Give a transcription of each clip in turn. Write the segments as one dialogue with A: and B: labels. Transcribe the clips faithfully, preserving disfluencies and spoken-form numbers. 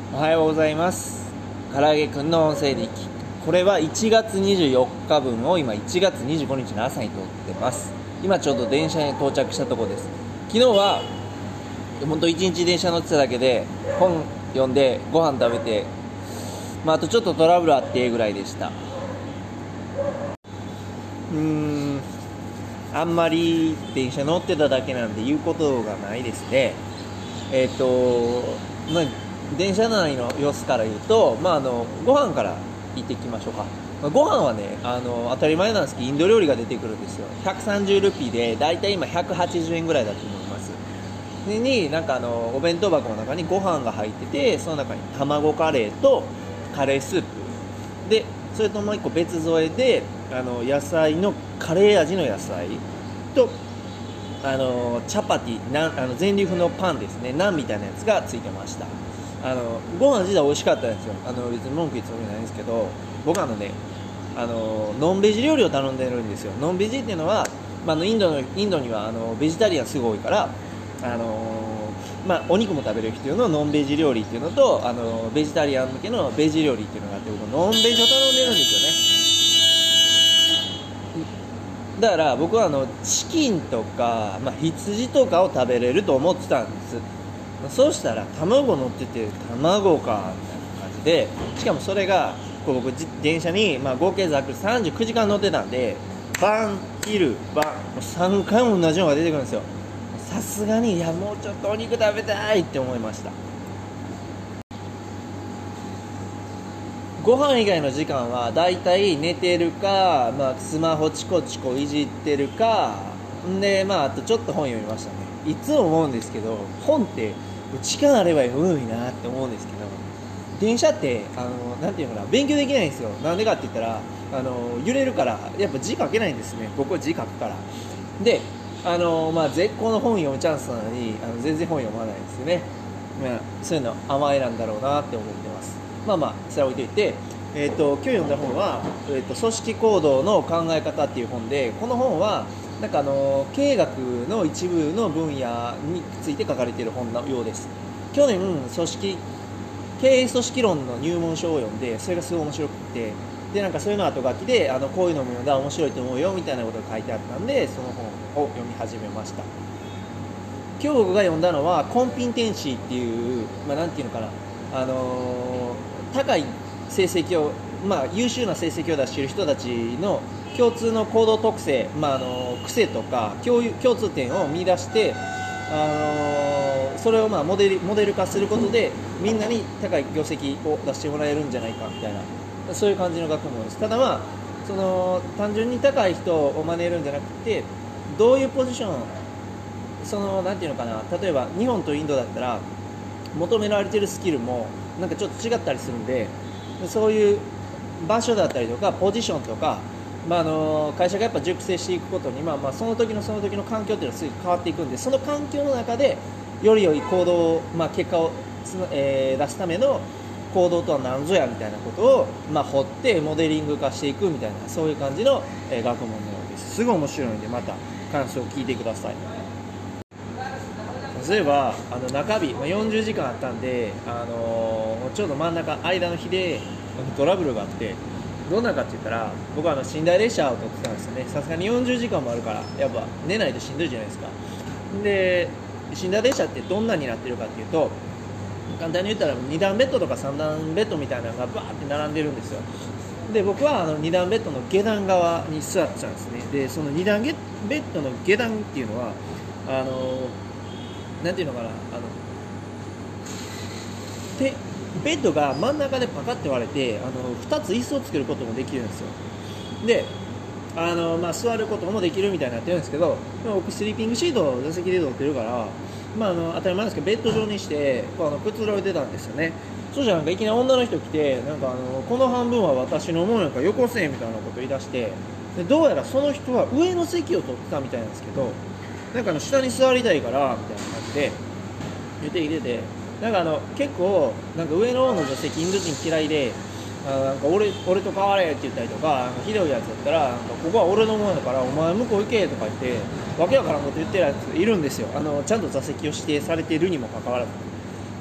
A: おはようございます。唐揚げくんの音声日記。これはいちがつにじゅうよっかぶんを今いちがつにじゅうごにちの朝に撮ってます。今ちょうど電車に到着したところです。昨日は本当一日電車乗ってただけで、本読んでご飯食べて、まあ、あとちょっとトラブルあってぐらいでした。うーんあんまり電車乗ってただけなんで言うことがないですね。えっ、ー、とまあ電車内の様子から言うと、まあ、あのご飯から行ってきましょうか。まあ、ご飯はねあの当たり前なんですけどインド料理が出てくるんですよ。ひゃくさんじゅうルピーでだいたい今ひゃくはちじゅうえんぐらいだと思います。でになんかあのお弁当箱の中にご飯が入ってて、その中に卵カレーとカレースープで、それともう一個別添えであの野菜のカレー味の野菜とあのチャパティなんあの全粒粉のパンですね、ナンみたいなやつがついてました。あのご飯自体美味しかったんですよ。あの別に文句言うつもりないんですけど、僕はあのねあのノンベジ料理を頼んでるんですよ。ノンベジっていうのは、まあ、のインドのインドにはあのベジタリアンすごい多いから、あのまあ、お肉も食べれる人のノンベジ料理っていうのと、あのベジタリアン向けのベジ料理っていうのがあって、僕ノンベジを頼んでるんですよね。だから僕はあのチキンとか、まあ、羊とかを食べれると思ってたんです。そうしたら卵乗ってて、卵かみたいな感じで、しかもそれがこう僕電車に、まあ、合計ざっくりさんじゅうくじかん乗ってたんで、晩昼晩もうさんかいも同じのが出てくるんですよ。さすがにいやもうちょっとお肉食べたいって思いました。ご飯以外の時間はだいたい寝てるか、まあ、スマホチコチコいじってるかんで、まあ、あとちょっと本読みましたね。いつも思うんですけど、本って時間あれば読むのになって思うんですけど、電車ってあのなんていうのかな、勉強できないんですよ。なんでかって言ったらあの揺れるから、やっぱ字書けないんですね。僕は字書くから。であの、まあ、絶好の本読むチャンスなのにあの全然本読まないんですよね。まあ、そういうの甘えなんだろうなって思ってます。まあまあそれは置いといて、えー、と今日読んだ本は、えー、と組織行動の考え方っていう本で、この本はなんかあの経営学の一部の分野について書かれている本のようです。去年組織経営組織論の入門書を読んで、それがすごい面白くて、でなんかそういうの後書きであのこういうのも読んだら面白いと思うよみたいなことが書いてあったんで、その本を読み始めました。今日僕が読んだのはコンピンテンシーっていう、まあ、なんていうのかな、あのー、高い成績を、まあ、優秀な成績を出している人たちの共通の行動特性、まああのー、癖とか共共通点を見出して、あのー、それをまあモデル、モデル化することでみんなに高い業績を出してもらえるんじゃないかみたいな、そういう感じの学問です。ただまあその単純に高い人を真似るんじゃなくて、どういうポジション、そのなんていうのかな、例えば日本とインドだったら求められているスキルもなんかちょっと違ったりするんで、そういう場所だったりとかポジションとか、まあ、あの会社がやっぱ熟成していくことに、まあ、まあその時のその時の環境っていうのはすぐ変わっていくんで、その環境の中でより良い行動を、まあ、結果をつ、えー、出すための行動とは何ぞやみたいなことを、まあ、掘ってモデリング化していくみたいな、そういう感じの、えー、学問のようです。すごい面白いのでまた感想を聞いてください。例えばあの中日、まあ、よんじゅうじかんあったんで、あのー、ちょうど真ん中間の日でトラブルがあって、どんなかって言ったら、僕はあの寝台列車を取ってたんですよね。さすがによんじゅうじかんもあるからやっぱ寝ないとしんどいじゃないですか。で寝台列車ってどんなになってるかっていうと、簡単に言ったらにだんベッドとかさんだんベッドみたいなのがバーって並んでるんですよ。で僕はあのにだんベッドの下段側に座ってたんですね。でそのにだんベッドの下段っていうのはあのなんていうのかな、あのてベッドが真ん中でパカって割れて、あのふたつ椅子を作ることもできるんですよ。であの、まあ、座ることもできるみたいになってるんですけど、僕スリーピングシートを座席で取ってるから、まあ、あの当たり前ですけどベッド上にしてこうあのくつろいでたんですよね。そしたらなんかいきなり女の人来て、なんかあのこの半分は私のものやからよこせみたいなこと言い出して、でどうやらその人は上の席を取ってたみたいなんですけど、なんかあの下に座りたいからみたいな感じで言ってきてて、なんかあの結構なんか上の方の座席インド人嫌いで、あなんか 俺, 俺と変われって言ったりとか、なんかひどいやつだったらなんかここは俺のものだからお前向こう行けとか言ってわけわからんこと言ってるやついるんですよ。あのちゃんと座席を指定されているにもかかわらず。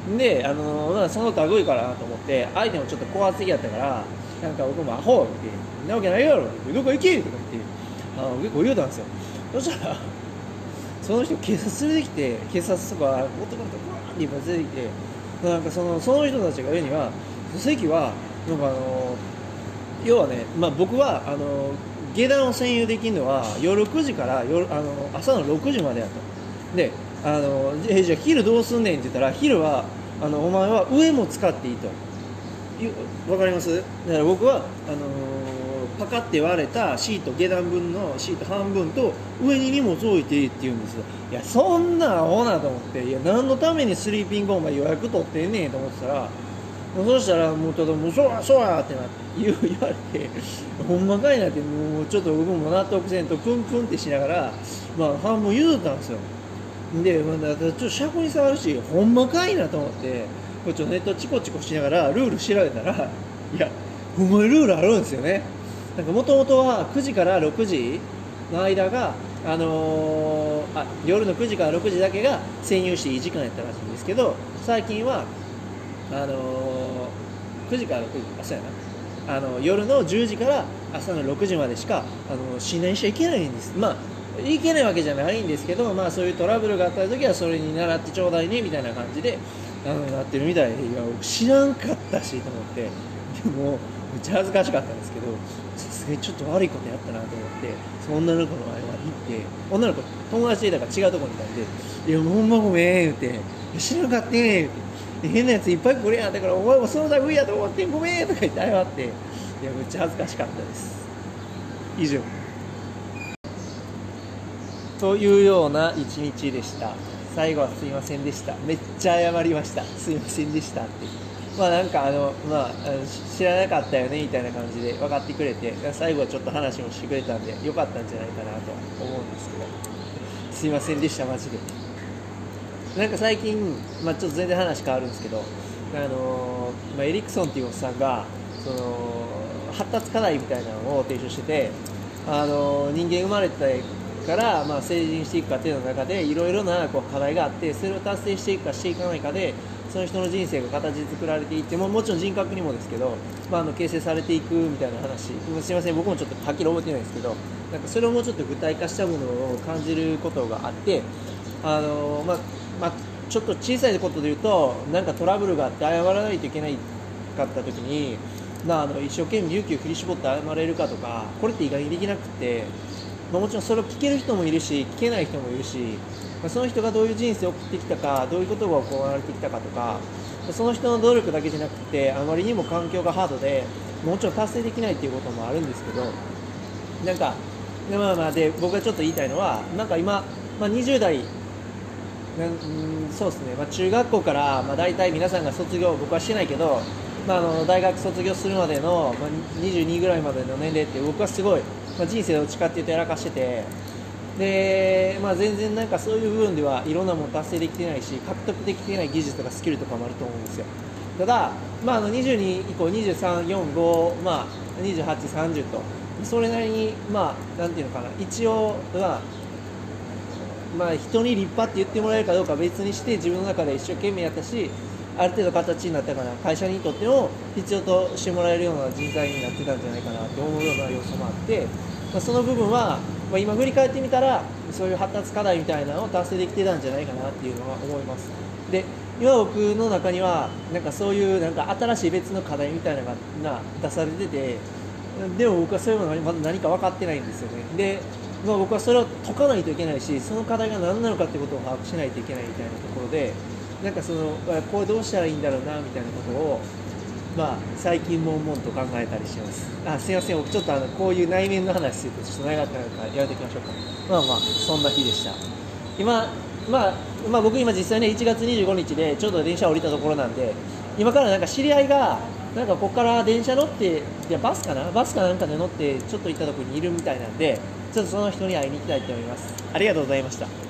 A: で、あのまあ、その類からなと思って相手もちょっと高圧的やったからなんか僕もアホって「んなわけないやろどこ行け!」とか言ってあの結構言うたんですよ。そしたらその人警察連れてきて警察とか男の子がーって今連れてきてなんかそのその人たちが言うには席はなんかあの要はね、まあ、僕はあの下段を占有できるのは夜くじから夜あの朝のろくじまでやと。であのえじゃあ昼どうすんねんって言ったら昼はあのお前は上も使っていいと。わかります？だから僕はあのーパカって割れたシート下段分のシート半分と上に荷物置いていいって言うんですよ。いやそんなアホなと思っていや何のためにスリーピングお前予約取ってんねんと思ってたらそしたらもうただもうそうやそうやってなって言う言われてほんまかいなってもうちょっと僕も納得せんとプンプンってしながらまあ半分譲ったんですよ。で、まあ、ちょっと車庫に触るしほんまかいなと思ってこっちネットチコチコしながらルール調べたらいやほんまにルールあるんですよね。なんかもともとはくじからろくじの間が、あのー、あ夜のくじからろくじだけが占有していい時間やったらしいんですけど最近はあのー、くじからろくじあそうやなあの夜のじゅうじから朝のろくじまでしかあの進内しちゃいけないんです。まあいけないわけじゃないんですけど、まあ、そういうトラブルがあった時はそれに習ってちょうだいねみたいな感じであのなってるみたいでいや知らんかったしと思ってでもめっちゃ恥ずかしかったんですけどさすがにちょっと悪いことやったなと思ってその女の子の前まで行って女の子友達でいたから違うところにいたんで「いやもうほんまごめん」言って「知らんかってん」って変なやついっぱい来るやんだからお前もその類やと思ってんごめんとか言って謝っていやめっちゃ恥ずかしかったです。以上というような一日でした。最後はすいませんでした。めっちゃ謝りました。すいませんでしたって。まあなんかあの、まあ、知らなかったよねみたいな感じで分かってくれて、最後はちょっと話もしてくれたんで、よかったんじゃないかなと思うんですけど、すいませんでした、マジで。なんか最近、まあ、ちょっと全然話変わるんですけど、あのまあ、エリクソンっていうおっさんが、その発達課題みたいなのを提唱してて、あの人間生まれてから、まあ、成人していく過程の中でいろいろなこう課題があってそれを達成していくかしていかないかでその人の人生が形作られていってももちろん人格にもですけど、まあ、あの形成されていくみたいな話すいません僕もちょっとはっきり覚えてないですけどなんかそれをもうちょっと具体化したものを感じることがあってあの、まあまあ、ちょっと小さいことで言うとなんかトラブルがあって謝らないといけないかった時に、まあ、あの一生懸命勇気を振り絞って謝れるかとかこれって意外にできなくて。まあ、もちろんそれを聞ける人もいるし聞けない人もいるし、まあ、その人がどういう人生を送ってきたかどういうことが行われてきたかとかその人の努力だけじゃなくてあまりにも環境がハードでもちろん達成できないっていうこともあるんですけどなんか、まあまあ、で僕がちょっと言いたいのはなんか今、まあ、にじゅう代なんそうですね、まあ、中学校から、まあ、大体皆さんが卒業僕はしてないけど、まあ、あの大学卒業するまでの、まあ、にじゅうにぐらいまでの年齢って僕はすごいまあ、人生を誓っていうとやらかしててで、まあ、全然なんかそういう部分ではいろんなもの達成できてないし獲得できてない技術とかスキルとかもあると思うんですよ。ただ、まあ、あのにじゅうに以降にじゅうさん、よん、ご、まあ、にじゅうはち、さんじゅうとそれなりにまあなんていうのかな一応はまあ人に立派って言ってもらえるかどうかは別にして自分の中で一生懸命やったしある程度形になったから会社にとっても必要としてもらえるような人材になってたんじゃないかなと思うような要素もあって、まあ、その部分は、まあ、今振り返ってみたらそういう発達課題みたいなのを達成できてたんじゃないかなっていうのは思います。で今僕の中にはなんかそういうなんか新しい別の課題みたいなのが出されててでも僕はそういうのがまだ何か分かってないんですよね。で、まあ、僕はそれを解かないといけないしその課題が何なのかってことを把握しないといけないみたいなところでなんかそのこれどうしたらいいんだろうなみたいなことを、まあ、最近悶々と考えたりします。あすいません僕ちょっとあのこういう内面の話するとちょっと長かったのからやめていきましょうか。まあまあそんな日でした。今、まあ、まあ僕今実際ねいちがつにじゅうごにちでちょうど電車降りたところなんで今からなんか知り合いがなんかここから電車乗っていやバスかなバスかなんかで乗ってちょっと行ったところにいるみたいなんでちょっとその人に会いに行きたいと思います。ありがとうございました。